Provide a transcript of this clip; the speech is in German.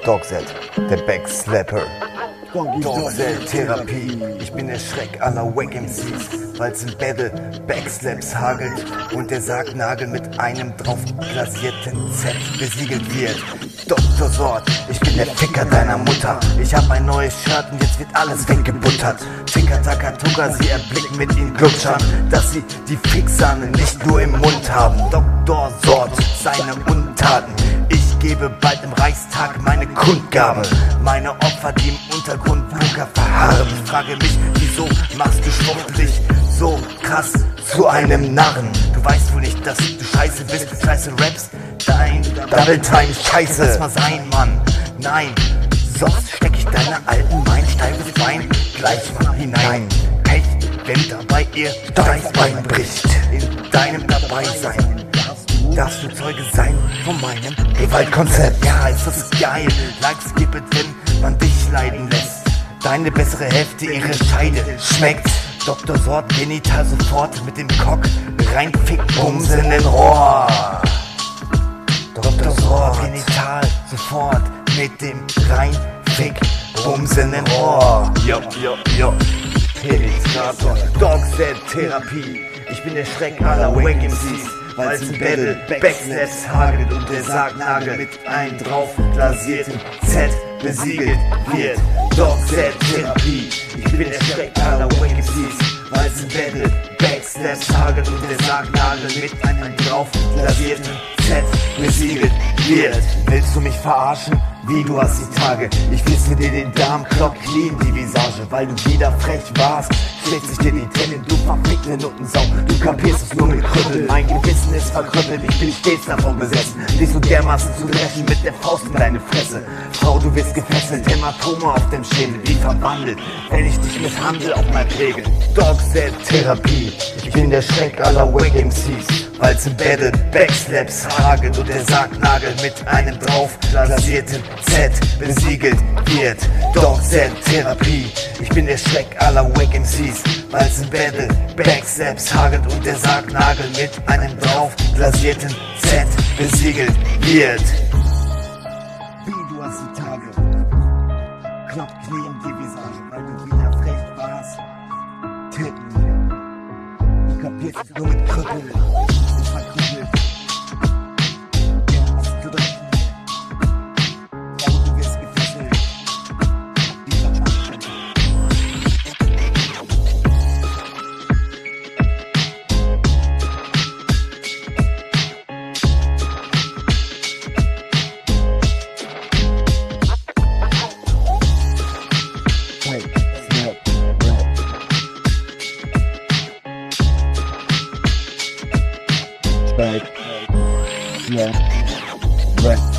Dogset, der Backslapper. Dogset-Therapie, ich bin der Schreck aller Wack MCs, weil's im Battle Backslaps hagelt und der Sargnagel mit einem drauf glasierten Z besiegelt wird. Dr. Sort, ich bin der Ficker deiner Mutter. Ich hab ein neues Shirt und jetzt wird alles weggebuttert. Tika-Taka-Tuka, sie erblicken mit ihnen Glubschern, dass sie die Fixerne nicht nur im Mund haben. Dr. Sort, seine Untaten. Ich gebe bald im Reichstag meine Kundgabe. Meine Opfer, die im Untergrund Bunker verharren. Ich frage mich, wieso machst du schwuchtelig so krass zu einem Narren? Du weißt wohl nicht, dass du scheiße bist, scheiße rappst. Dein Double Time Scheiße. Lass mal sein, Mann. Nein, sonst steck ich deiner alten mein steifes Bein gleich mal hinein. Pech, wenn dabei ihr Steißbein bricht. In deinem Dabeisein darfst du Zeuge sein von meinem Gewaltkonzept. Ja, ist das geil. Likes gibt es, wenn man dich leiden lässt. Deine bessere Hälfte ihre Scheide schmeckt. Dr. Sort genital sofort mit dem Cock reinfick bumsen in den Rohr. Dr. Sort genital sofort mit dem reinfick bumsen in den Rohr. Jo. Penetrator. Dogset-Therapie. Ich bin der Schreck aller Wack MCs, weil's im Battle Backslaps hagelt und der Sargnagel mit einem drauf glasierten Z besiegelt wird. Dogset-Therapie, ich bin der Schreck aller Wack MCs, weil's im Battle Backslaps hagelt und der Sargnagel mit einem drauf glasierten Z besiegelt wird. Willst du mich verarschen? Wie, du hast die Tage, ich flitze dir den Darmklock clean die Visage, weil du wieder frech warst, schlägt sich dir die Tränen, du verfickte Nuttensau, du kapierst es nur mit Krüppeln, mein Gewissen ist verkrüppelt, ich bin stets davon besessen, dich so dermaßen zu dreschen mit der Faust in deine Fresse. Frau, du wirst gefesselt, Hämatome auf dem Schädel, wie verwandelt, wenn ich dich misshandle auf mein Pegel. Dogset-Therapie, ich bin der Schreck aller Wack MCs, weil's im Battle Backslaps hagelt und der Sargnagel mit einem drauf glasierten Z besiegelt wird. Dogset-Therapie, ich bin der Schreck aller Wack MCs, weil's im Battle Backslaps hagelt und der Sargnagel mit einem drauf glasierten Z besiegelt wird. Wie, du hast die Tage, kloppt Knie in die Visage, weil du wieder frech warst. Titten, du kapierst es nur mit Krüppeln. Right. Yeah. Right.